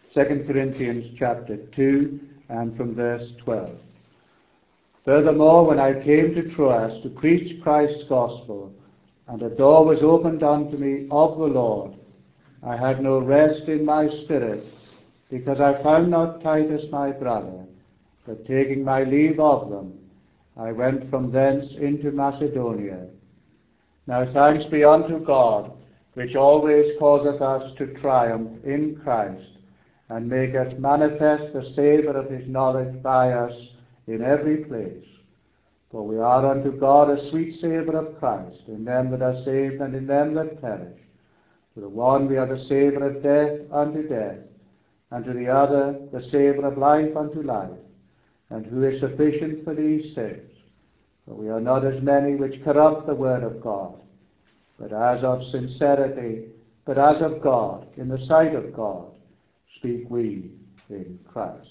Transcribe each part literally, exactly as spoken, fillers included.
Second Corinthians chapter two and from verse twelve. Furthermore, when I came to Troas to preach Christ's gospel, and a door was opened unto me of the Lord, I had no rest in my spirit, because I found not Titus my brother, but taking my leave of them, I went from thence into Macedonia. Now thanks be unto God, which always causeth us to triumph in Christ, and maketh manifest the savour of his knowledge by us in every place. For we are unto God a sweet savour of Christ, in them that are saved and in them that perish. To the one we are the savour of death unto death, and to the other the savour of life unto life. And who is sufficient for these things? For we are not as many which corrupt the word of God, but as of sincerity, but as of God, in the sight of God, speak we in Christ.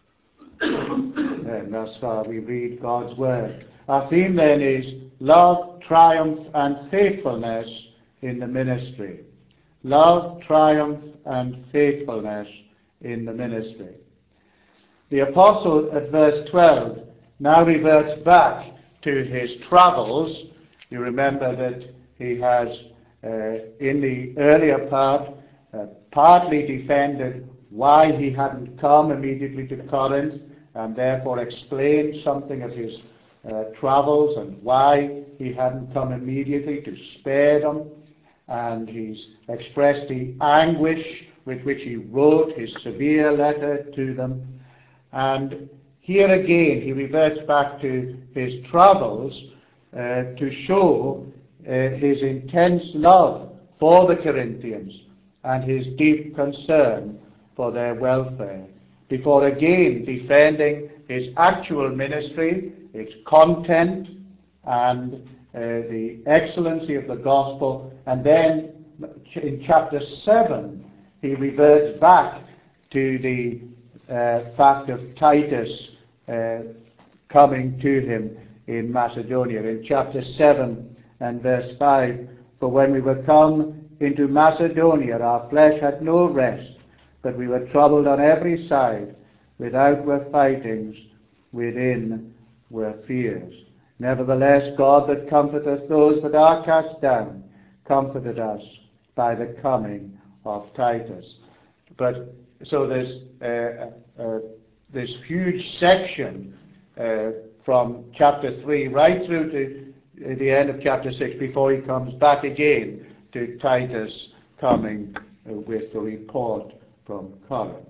And thus far we read God's word. Our theme then is love, triumph, and faithfulness in the ministry. Love, triumph, and faithfulness in the ministry. The apostle at verse twelve now reverts back to his travels. You remember that he has, uh, in the earlier part, uh, partly defended why he hadn't come immediately to Corinth, and therefore explained something of his uh, travels and why he hadn't come immediately, to spare them. And he's expressed the anguish with which he wrote his severe letter to them. And here again he reverts back to his travels uh, to show uh, his intense love for the Corinthians and his deep concern for their welfare, before again defending his actual ministry, its content, and uh, the excellency of the gospel. And then in chapter seven, he reverts back to the uh, fact of Titus uh, coming to him in Macedonia. In chapter seven and verse five, for when we were come into Macedonia, our flesh had no rest, but we were troubled on every side. Without were fightings, within were fears. Nevertheless, God that comforteth those that are cast down, comforted us by the coming of Titus. But so there's uh, uh, this huge section uh, from chapter three right through to the end of chapter six before he comes back again to Titus coming uh, with the report from Corinth.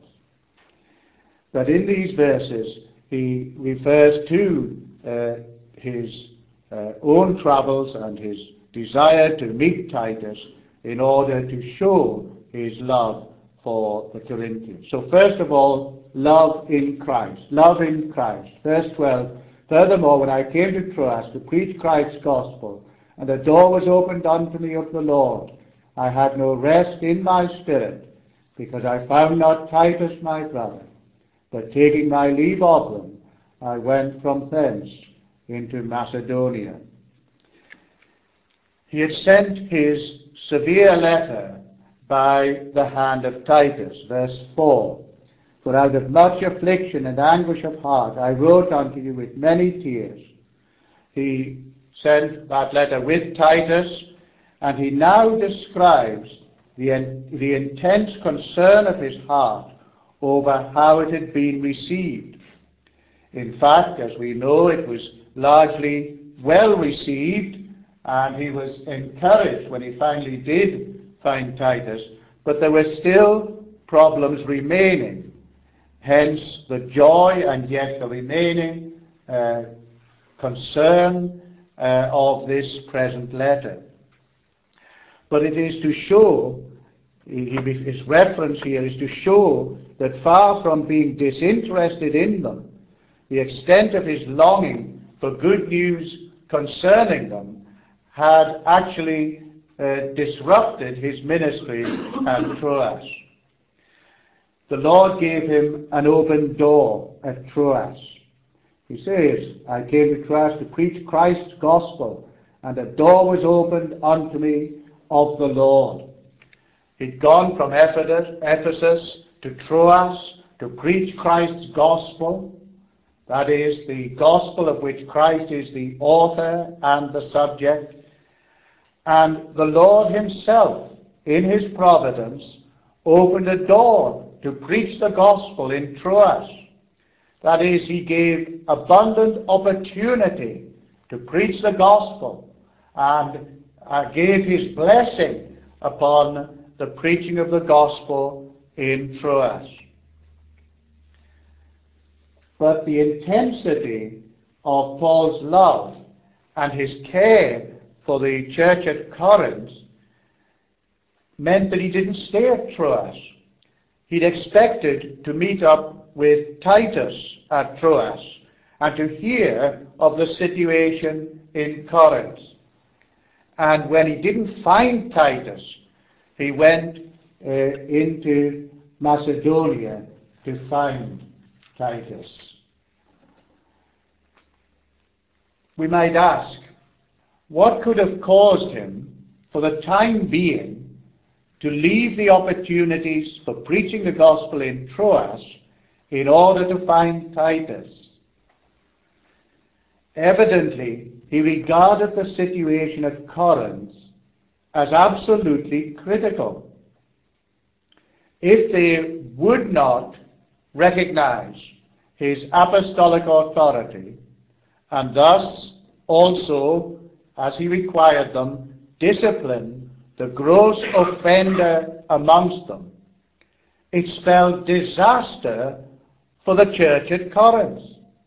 But in these verses he refers to uh, his uh, own travels and his desire to meet Titus in order to show his love for the Corinthians. So first of all, love in Christ. Love in Christ. Verse twelve, furthermore, when I came to Troas to preach Christ's gospel, and the door was opened unto me of the Lord, I had no rest in my spirit, because I found not Titus my brother, but taking my leave of them, I went from thence into Macedonia. He had sent his severe letter by the hand of Titus, verse four. For out of much affliction and anguish of heart I wrote unto you with many tears. He sent that letter with Titus, and he now describes the, the intense concern of his heart over how it had been received. In fact, as we know, it was largely well received, and he was encouraged when he finally did find Titus, but there were still problems remaining. Hence the joy and yet the remaining uh, concern uh, of this present letter. But it is to show, he, his reference here is to show that far from being disinterested in them, the extent of his longing for good news concerning them had actually uh, disrupted his ministry at Troas. The Lord gave him an open door at Troas. He says, I came to Troas to preach Christ's gospel, and a door was opened unto me of the Lord. He'd gone from Ephesus to Troas to preach Christ's gospel, that is, the gospel of which Christ is the author and the subject. And the Lord himself, in his providence, opened a door to preach the gospel in Troas. That is, he gave abundant opportunity to preach the gospel and uh, gave his blessing upon the preaching of the gospel in Troas. But the intensity of Paul's love and his care for the church at Corinth meant that he didn't stay at Troas. He'd expected to meet up with Titus at Troas and to hear of the situation in Corinth. And when he didn't find Titus, he went uh, into Macedonia to find Titus. We might ask, what could have caused him, for the time being, to leave the opportunities for preaching the gospel in Troas in order to find Titus? Evidently, he regarded the situation at Corinth as absolutely critical. If they would not recognize his apostolic authority, and thus also, as he required them, discipline the gross offender amongst them, it spelled disaster for the church at Corinth.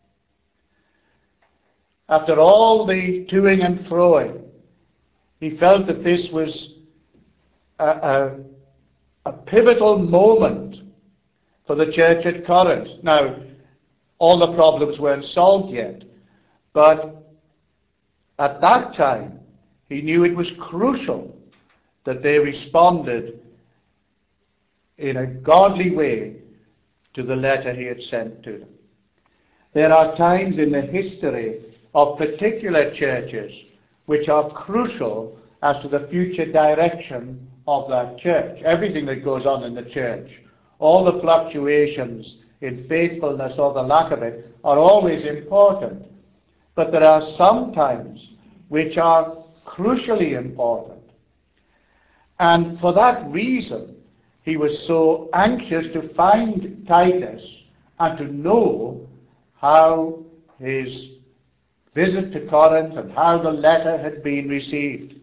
After all the toing and froing, he felt that this was a, a, a pivotal moment for the church at Corinth. Now, all the problems weren't solved yet, but at that time, he knew it was crucial that they responded in a godly way to the letter he had sent to them. There are times in the history of particular churches which are crucial as to the future direction of that church. Everything that goes on in the church, all the fluctuations in faithfulness or the lack of it, are always important. But there are some times which are crucially important. And for that reason, he was so anxious to find Titus and to know how his visit to Corinth and how the letter had been received.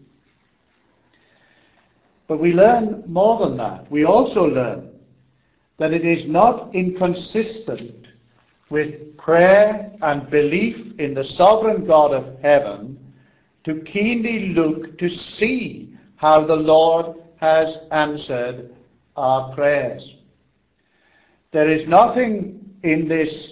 But we learn more than that. We also learn that it is not inconsistent with prayer and belief in the sovereign God of heaven to keenly look to see how the Lord has answered our prayers. There is nothing in this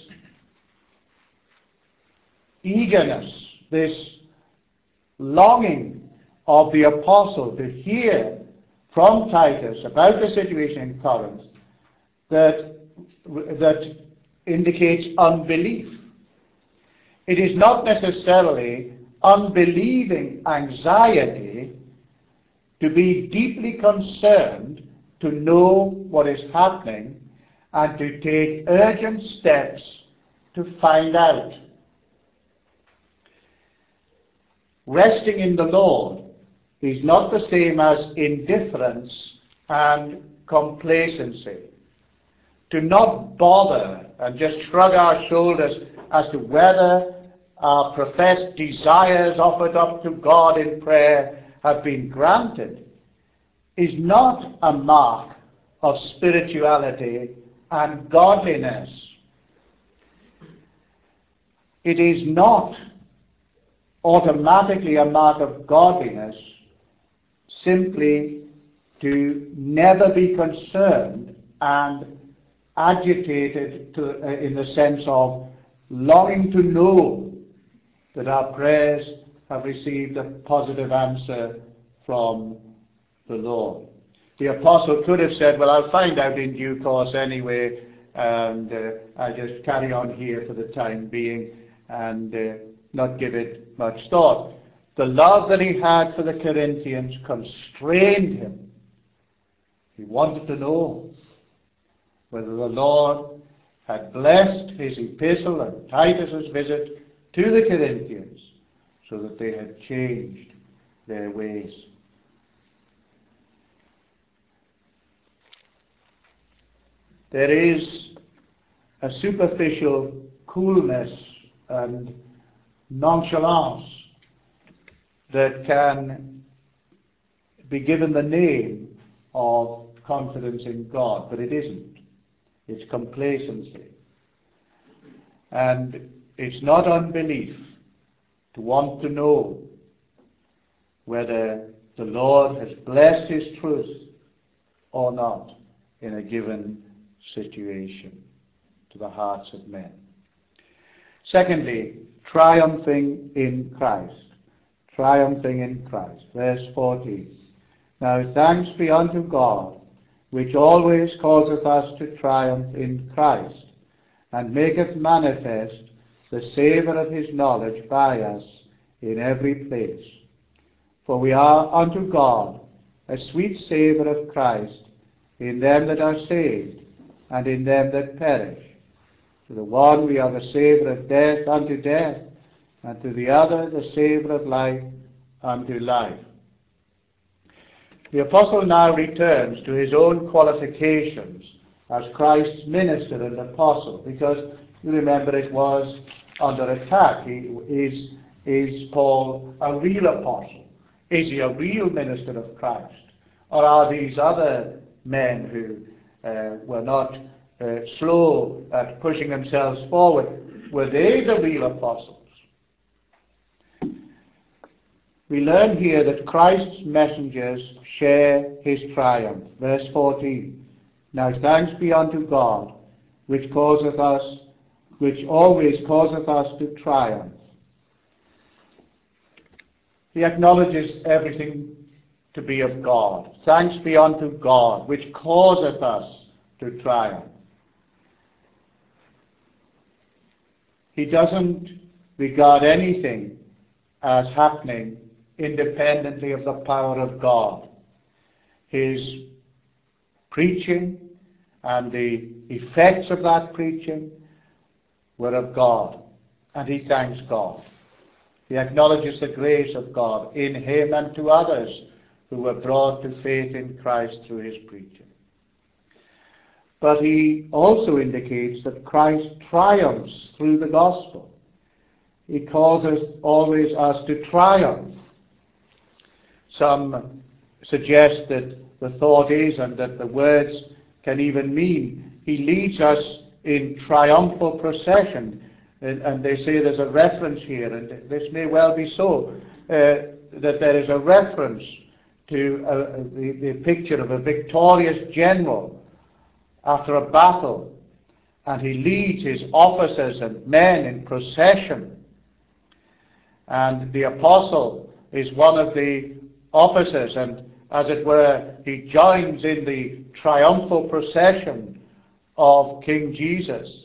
eagerness, this longing of the apostle to hear from Titus about the situation in Corinth that, that indicates unbelief. It is not necessarily unbelieving anxiety to be deeply concerned to know what is happening and to take urgent steps to find out. Resting in the Lord is not the same as indifference and complacency. To not bother and just shrug our shoulders as to whether our professed desires offered up to God in prayer have been granted is not a mark of spirituality and godliness. It is not automatically a mark of godliness simply to never be concerned and agitated to, uh, in the sense of longing to know that our prayers have received a positive answer from the Lord. The apostle could have said, well, I'll find out in due course anyway, and uh, I'll just carry on here for the time being and uh, not give it much thought. The love that he had for the Corinthians constrained him. He wanted to know. whether the Lord had blessed his epistle and Titus's visit to the Corinthians so that they had changed their ways. There is a superficial coolness and nonchalance that can be given the name of confidence in God, but it isn't. It's complacency. And it's not unbelief to want to know whether the Lord has blessed his truth or not in a given situation to the hearts of men. Secondly, triumphing in Christ. Triumphing in Christ. Verse fourteen. Now thanks be unto God, which always causeth us to triumph in Christ, and maketh manifest the savour of his knowledge by us in every place. For we are unto God a sweet savour of Christ in them that are saved, and in them that perish. To the one we are the savour of death unto death, and to the other the savour of life unto life. The apostle now returns to his own qualifications as Christ's minister and apostle, because you remember it was under attack. He, is, is Paul a real apostle? Is he a real minister of Christ? Or are these other men who uh, were not uh, slow at pushing themselves forward, were they the real apostles? We learn here that Christ's messengers share his triumph. Verse fourteen. Now thanks be unto God, which causeth us, which always causeth us to triumph. He acknowledges everything to be of God. Thanks be unto God, which causeth us to triumph. He doesn't regard anything as happening independently of the power of God. His preaching and the effects of that preaching were of God, and he thanks God. He acknowledges the grace of God in him and to others who were brought to faith in Christ through his preaching. But he also indicates that Christ triumphs through the gospel. He calls us always us to triumph. Some suggest that the thought is, and that the words can even mean, he leads us in triumphal procession. And, and they say there's a reference here, and this may well be so, uh, that there is a reference to uh, the, the picture of a victorious general after a battle, and he leads his officers and men in procession. And the apostle is one of the officers, and as it were, he joins in the triumphal procession of King Jesus.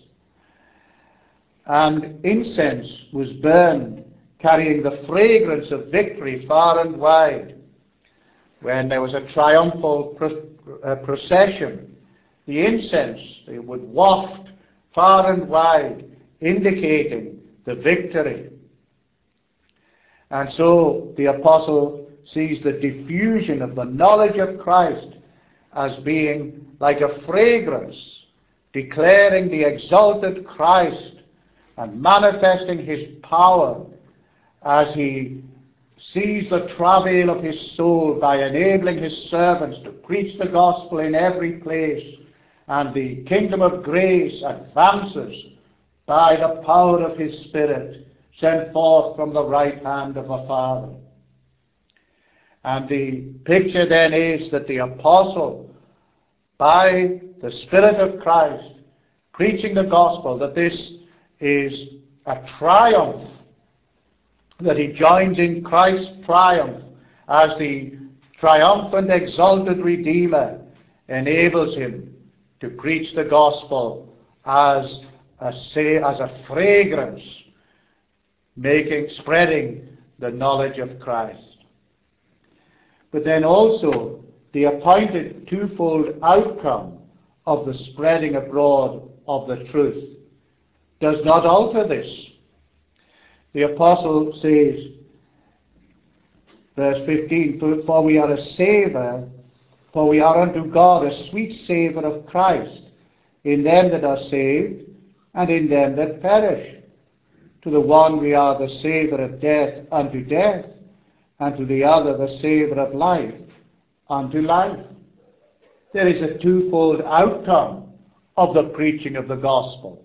And incense was burned, carrying the fragrance of victory far and wide. When there was a triumphal pro- uh, procession, the incense it would waft far and wide, indicating the victory. And so the apostle sees the diffusion of the knowledge of Christ as being like a fragrance, declaring the exalted Christ and manifesting his power as he sees the travail of his soul by enabling his servants to preach the gospel in every place, and the kingdom of grace advances by the power of his Spirit sent forth from the right hand of the Father. And the picture then is that the apostle, by the Spirit of Christ, preaching the gospel, that this is a triumph, that he joins in Christ's triumph as the triumphant, exalted Redeemer enables him to preach the gospel as a, say, as a fragrance, making, spreading the knowledge of Christ. But then also the appointed twofold outcome of the spreading abroad of the truth does not alter this. The apostle says, verse fifteen, for we are a savour, for we are unto God a sweet savour of Christ, in them that are saved, and in them that perish. To the one we are the savour of death unto death, and to the other the savour of life unto life. There is a twofold outcome of the preaching of the gospel.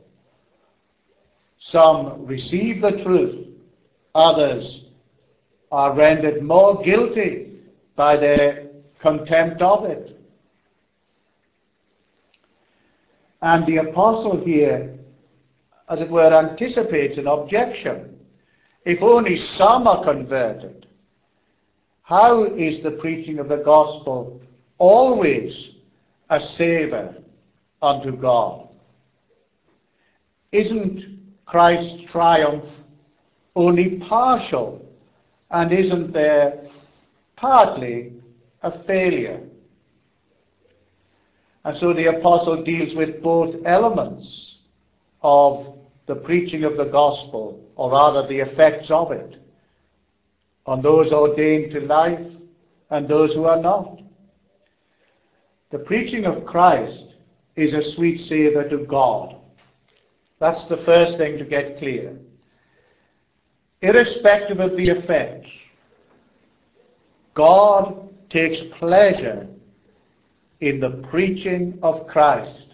Some receive the truth, others are rendered more guilty by their contempt of it. And the apostle here, as it were, anticipates an objection. If only some are converted, how is the preaching of the gospel always a savour unto God? Isn't Christ's triumph only partial, and isn't there partly a failure? And so the apostle deals with both elements of the preaching of the gospel, or rather the effects of it, on those ordained to life and those who are not. The preaching of Christ is a sweet savour to God. That's the first thing to get clear. Irrespective of the effects, God takes pleasure in the preaching of Christ.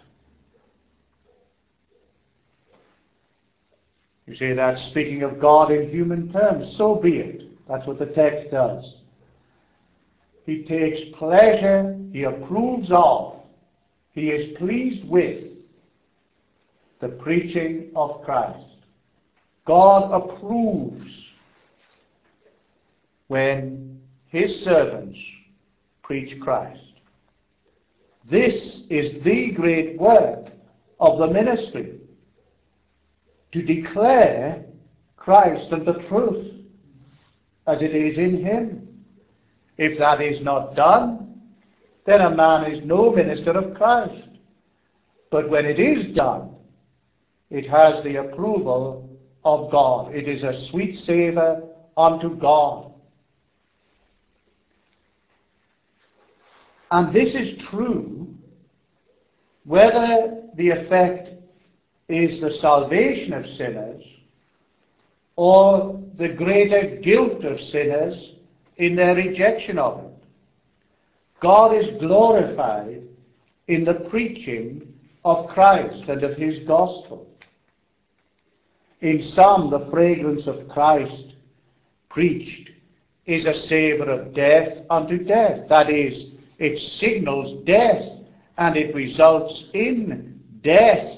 You say that's speaking of God in human terms. So be it. That's what the text does. He takes pleasure, he approves of, he is pleased with the preaching of Christ. God approves when his servants preach Christ. This is the great work of the ministry, to declare Christ and the truth as it is in him. If that is not done, then a man is no minister of Christ. But when it is done, it has the approval of God. It is a sweet savour unto God. And this is true whether the effect is the salvation of sinners or the greater guilt of sinners in their rejection of it. God is glorified in the preaching of Christ and of his gospel. In some, the fragrance of Christ preached is a savour of death unto death. That is, it signals death and it results in death.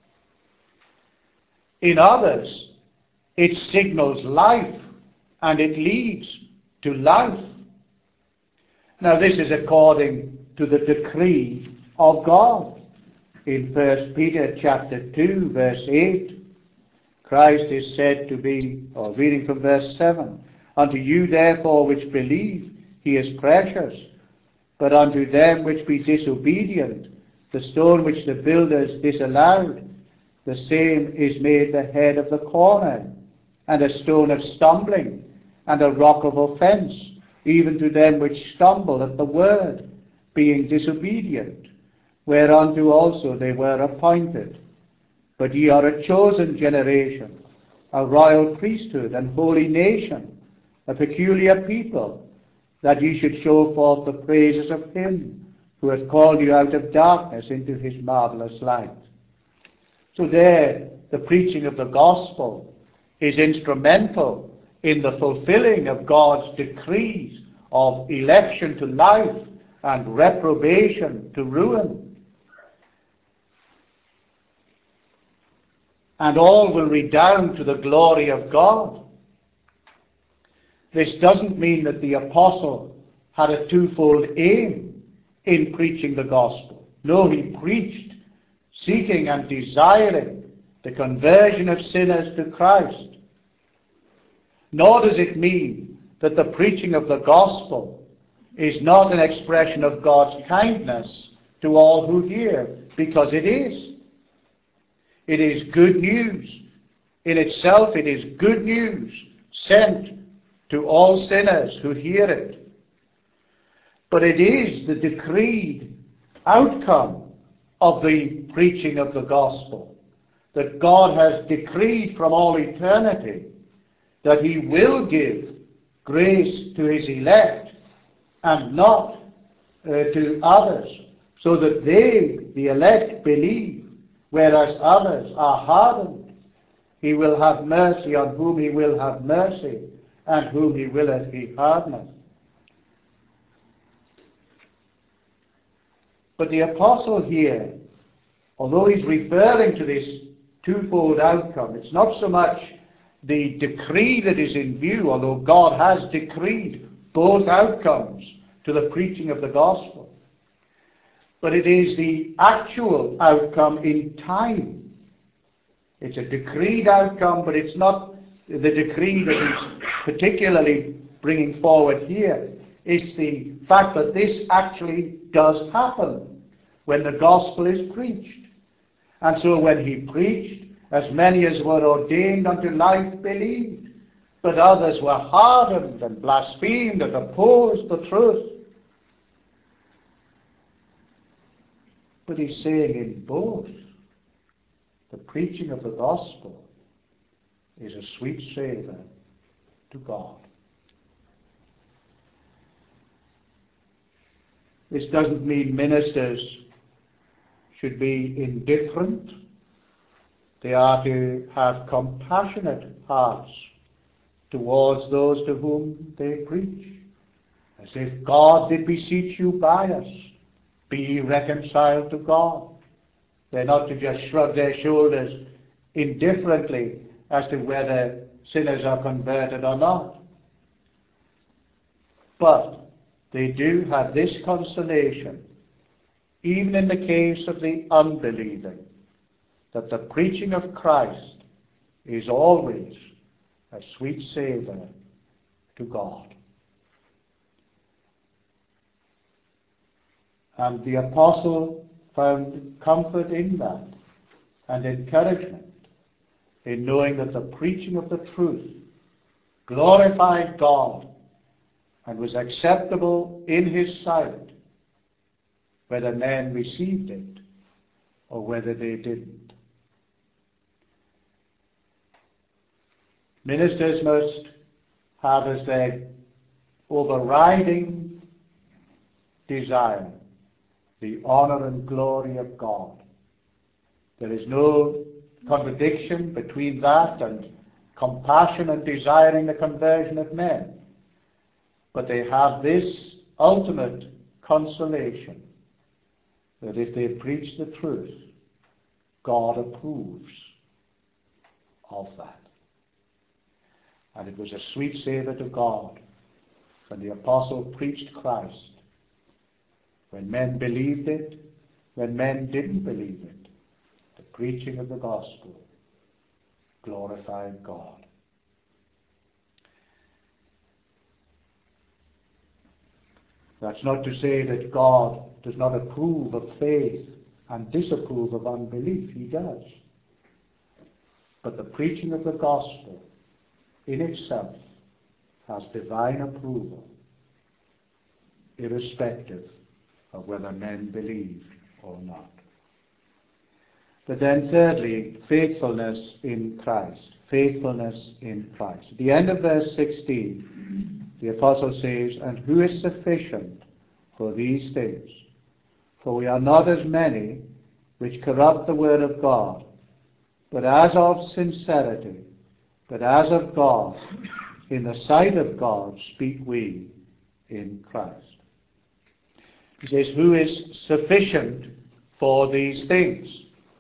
In others, it signals life and it leads to life. Now this is according to the decree of God. In First Peter chapter two, verse eight, Christ is said to be, or reading from verse seven, unto you therefore which believe, he is precious. But unto them which be disobedient, the stone which the builders disallowed, the same is made the head of the corner, and a stone of stumbling, and a rock of offence, even to them which stumble at the word, being disobedient, whereunto also they were appointed. But ye are a chosen generation, a royal priesthood, and holy nation, a peculiar people, that ye should show forth the praises of him who hath called you out of darkness into his marvellous light. So there, the preaching of the gospel is instrumental in the fulfilling of God's decrees of election to life and reprobation to ruin. And all will redound to the glory of God. This doesn't mean that the apostle had a twofold aim in preaching the gospel. No, he preached seeking and desiring the conversion of sinners to Christ. Nor does it mean that the preaching of the gospel is not an expression of God's kindness to all who hear, because it is. It is good news. In itself, it is good news sent to all sinners who hear it. But it is the decreed outcome of the preaching of the gospel, that God has decreed from all eternity that he will give grace to his elect and not uh, to others, so that they, the elect, believe, whereas others are hardened. He will have mercy on whom he will have mercy, and whom he willeth he hardeneth. But the apostle here, although he's referring to this twofold outcome, it's not so much the decree that is in view, although God has decreed both outcomes to the preaching of the gospel, but it is the actual outcome in time. It's a decreed outcome, but it's not the decree that he's particularly bringing forward here. It's the fact that this actually does happen when the gospel is preached. And so when he preached, as many as were ordained unto life believed, but others were hardened and blasphemed and opposed the truth. But he's saying in both, the preaching of the gospel is a sweet savour to God. This doesn't mean ministers should be indifferent. They are to have compassionate hearts towards those to whom they preach. As if God did beseech you by us, be ye reconciled to God. They're not to just shrug their shoulders indifferently as to whether sinners are converted or not. But they do have this consolation, even in the case of the unbelieving, that the preaching of Christ is always a sweet savour to God. And the apostle found comfort in that and encouragement in knowing that the preaching of the truth glorified God and was acceptable in his sight, whether men received it or whether they didn't. Ministers must have as their overriding desire the honor and glory of God. There is no contradiction between that and compassion and desiring the conversion of men. But they have this ultimate consolation, that if they preach the truth, God approves of that. And it was a sweet savour to God when the apostle preached Christ, when men believed it, when men didn't believe it. The preaching of the gospel glorified God. That's not to say that God does not approve of faith and disapprove of unbelief. He does. But the preaching of the gospel in itself has divine approval, irrespective of whether men believe or not. But then thirdly, faithfulness in Christ. Faithfulness in Christ. At the end of verse sixteen, the apostle says, "And who is sufficient for these things? For we are not as many which corrupt the word of God, but as of sincerity, but as of God, in the sight of God speak we in Christ." He says, who is sufficient for these things?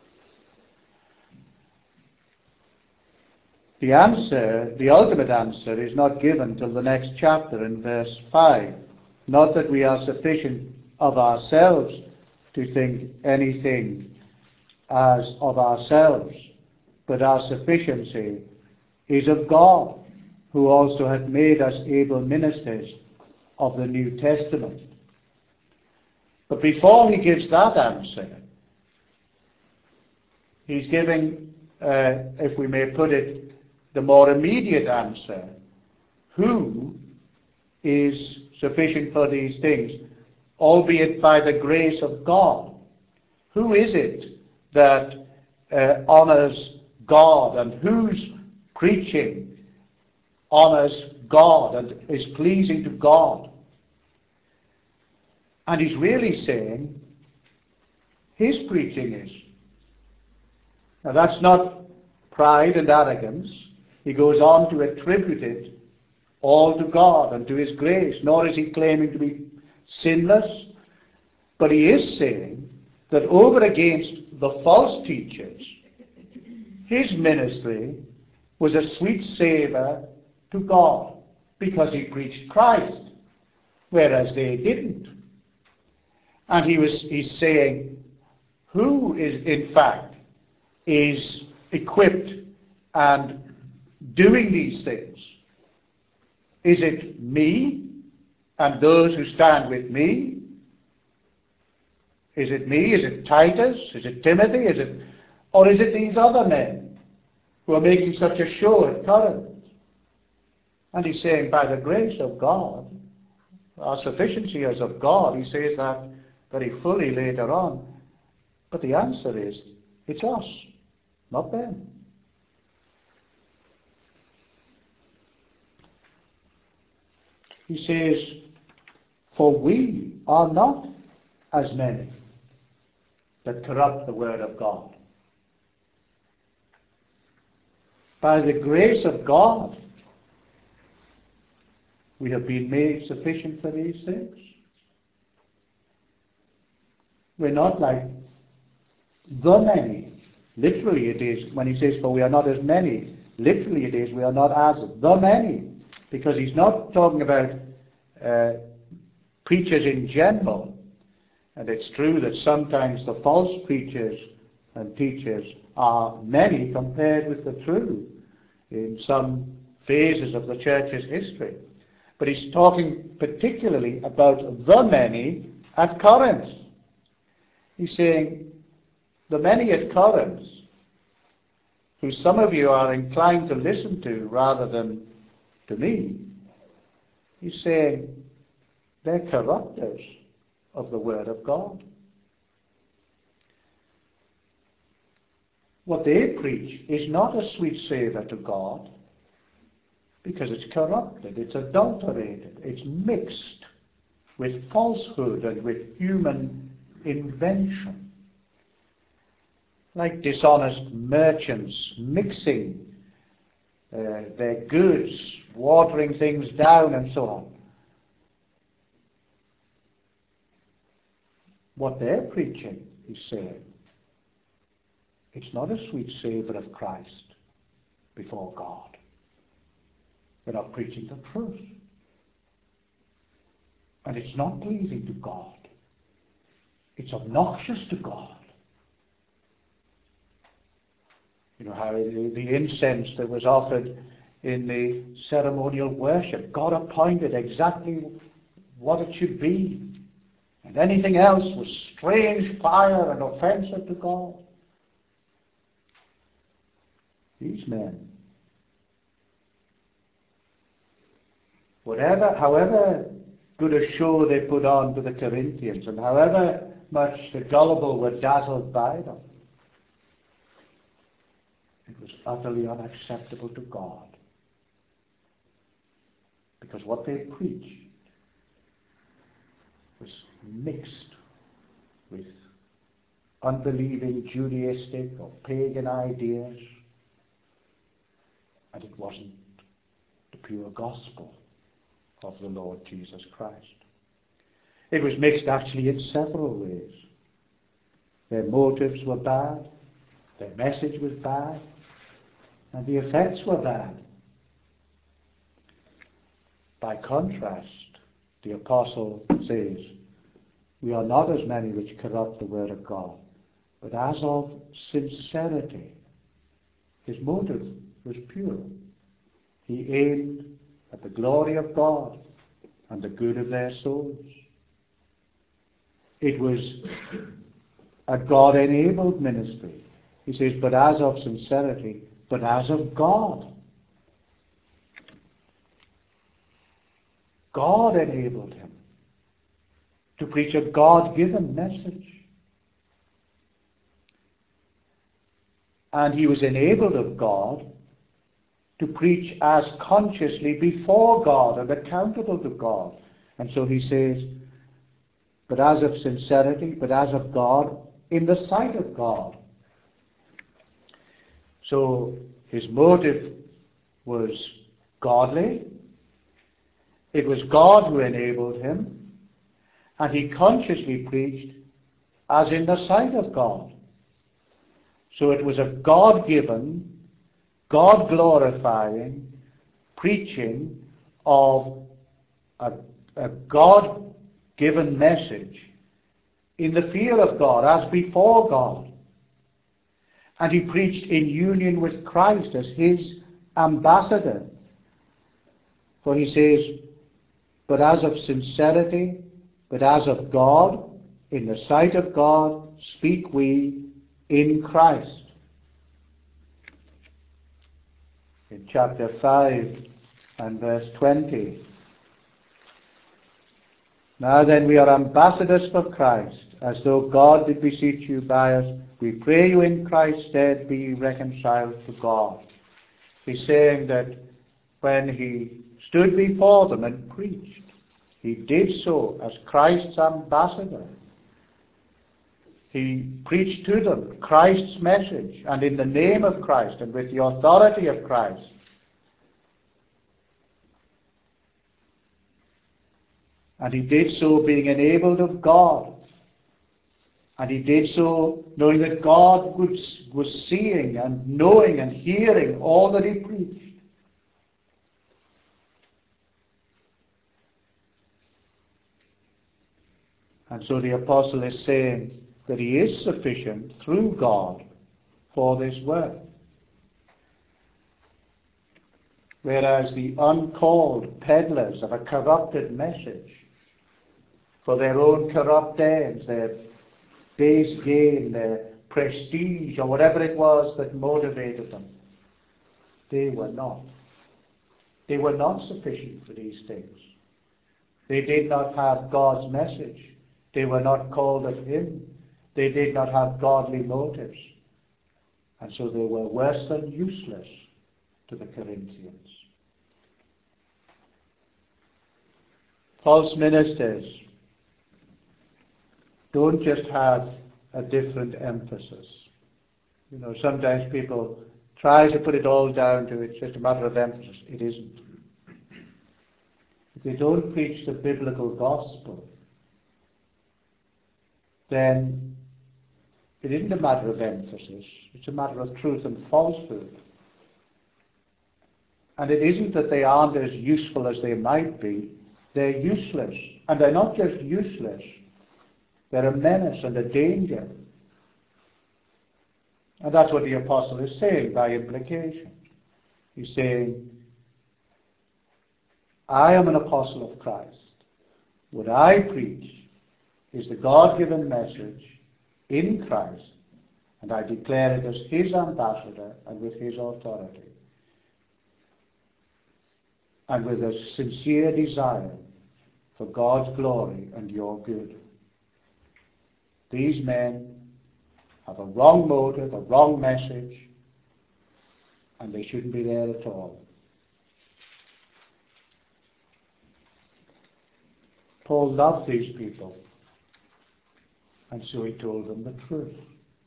The answer, the ultimate answer, is not given till the next chapter in verse five. Not that we are sufficient of ourselves to think anything as of ourselves, but our sufficiency is of God, who also hath made us able ministers of the New Testament. But before he gives that answer, he's giving, uh, if we may put it, the more immediate answer. Who is sufficient for these things, albeit by the grace of God? Who is it that uh, honors God, and whose preaching honors God and is pleasing to God? And he's really saying his preaching is. Now that's not pride and arrogance. He goes on to attribute it all to God and to his grace, nor is he claiming to be sinless, but he is saying that over against the false teachers, his ministry was a sweet savour to God because he preached Christ, whereas they didn't. And he was he's saying, who is in fact is equipped and doing these things? Is it me and those who stand with me? Is it me? Is it Titus? Is it Timothy? Is it, or is it these other men who are making such a show at Corinth? And he's saying, by the grace of God, our sufficiency is of God. He says that very fully later on. But the answer is, it's us, not them. He says, for we are not as many that corrupt the word of God. By the grace of God, we have been made sufficient for these things. We're not like the many. Literally it is, when he says, for we are not as many, literally it is, we are not as the many. Because he's not talking about uh, preachers in general. And it's true that sometimes the false preachers and teachers are many compared with the true in some phases of the church's history. But he's talking particularly about the many at Corinth. He's saying, the many at Corinth, who some of you are inclined to listen to rather than to me, he's saying they're corrupters of the word of God. What they preach is not a sweet savour to God because it's corrupted, it's adulterated, it's mixed with falsehood and with human invention. Like dishonest merchants mixing Uh, their goods, watering things down and so on. What they're preaching, he's saying, it's not a sweet savour of Christ before God. They're not preaching the truth. And it's not pleasing to God. It's obnoxious to God. You know how the, the incense that was offered in the ceremonial worship, God appointed exactly what it should be. And anything else was strange fire and offensive to God. These men, whatever, however good a show they put on to the Corinthians, and however much the gullible were dazzled by them, it was utterly unacceptable to God. Because what they preached was mixed with unbelieving Judaistic or pagan ideas, and it wasn't the pure gospel of the Lord Jesus Christ. It was mixed actually in several ways. Their motives were bad, their message was bad, and the effects were bad. By contrast, the apostle says, we are not as many which corrupt the word of God, but as of sincerity. His motive was pure. He aimed at the glory of God and the good of their souls. It was a God-enabled ministry. He says, but as of sincerity, but as of God. God enabled him to preach a God-given message. And he was enabled of God to preach as consciously before God and accountable to God. And so he says, but as of sincerity, but as of God, in the sight of God. So his motive was godly. It was God who enabled him. And he consciously preached as in the sight of God. So it was a God-given, God-glorifying preaching of a, a God-given message in the fear of God, as before God. And he preached in union with Christ as his ambassador. For he says, but as of sincerity, but as of God, in the sight of God, speak we in Christ. In chapter five and verse twenty. Now then, we are ambassadors for Christ, as though God did beseech you by us. We pray you in Christ's stead, be reconciled to God. He's saying that when he stood before them and preached, he did so as Christ's ambassador. He preached to them Christ's message, and in the name of Christ and with the authority of Christ. And he did so being enabled of God. And he did so knowing that God was, was seeing and knowing and hearing all that he preached. And so the apostle is saying that he is sufficient through God for this work. Whereas the uncalled peddlers of a corrupted message, for their own corrupt ends, their base gain, their prestige, or whatever it was that motivated them, they were not. They were not sufficient for these things. They did not have God's message. They were not called of him. They did not have godly motives. And so they were worse than useless to the Corinthians. False ministers don't just have a different emphasis. You know, sometimes people try to put it all down to it's just a matter of emphasis. It isn't. If they don't preach the biblical gospel, then it isn't a matter of emphasis. It's a matter of truth and falsehood. And it isn't that they aren't as useful as they might be. They're useless. And they're not just useless. They're a menace and a danger. And that's what the apostle is saying by implication. He's saying, I am an apostle of Christ. What I preach is the God-given message in Christ, and I declare it as his ambassador and with his authority, and with a sincere desire for God's glory and your good. These men have a wrong motive, a wrong message, and they shouldn't be there at all. Paul loved these people, and so he told them the truth.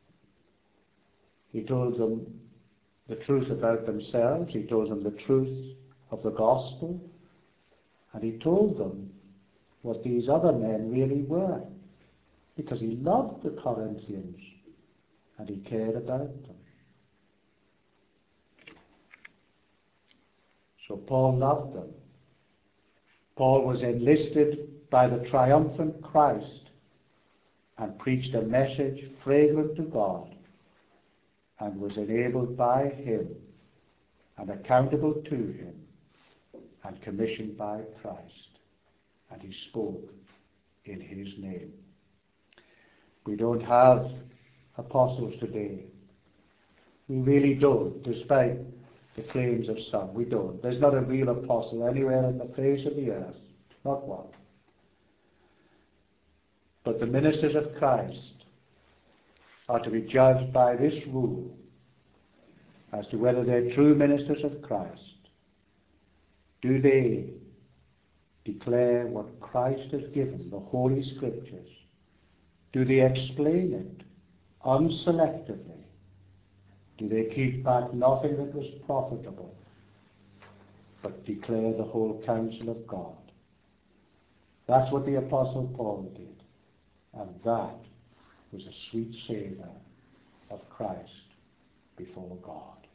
He told them the truth about themselves. He told them the truth of the gospel. And he told them what these other men really were. Because he loved the Corinthians and he cared about them. So Paul loved them. Paul was enlisted by the triumphant Christ and preached a message fragrant to God, and was enabled by him and accountable to him and commissioned by Christ. And he spoke in his name. We don't have apostles today. We really don't, despite the claims of some. We don't. There's not a real apostle anywhere on the face of the earth. Not one. But the ministers of Christ are to be judged by this rule as to whether they're true ministers of Christ. Do they declare what Christ has given, the Holy Scriptures? Do they explain it unselectively? Do they keep back nothing that was profitable, but declare the whole counsel of God? That's what the Apostle Paul did. And that was a sweet savour of Christ before God.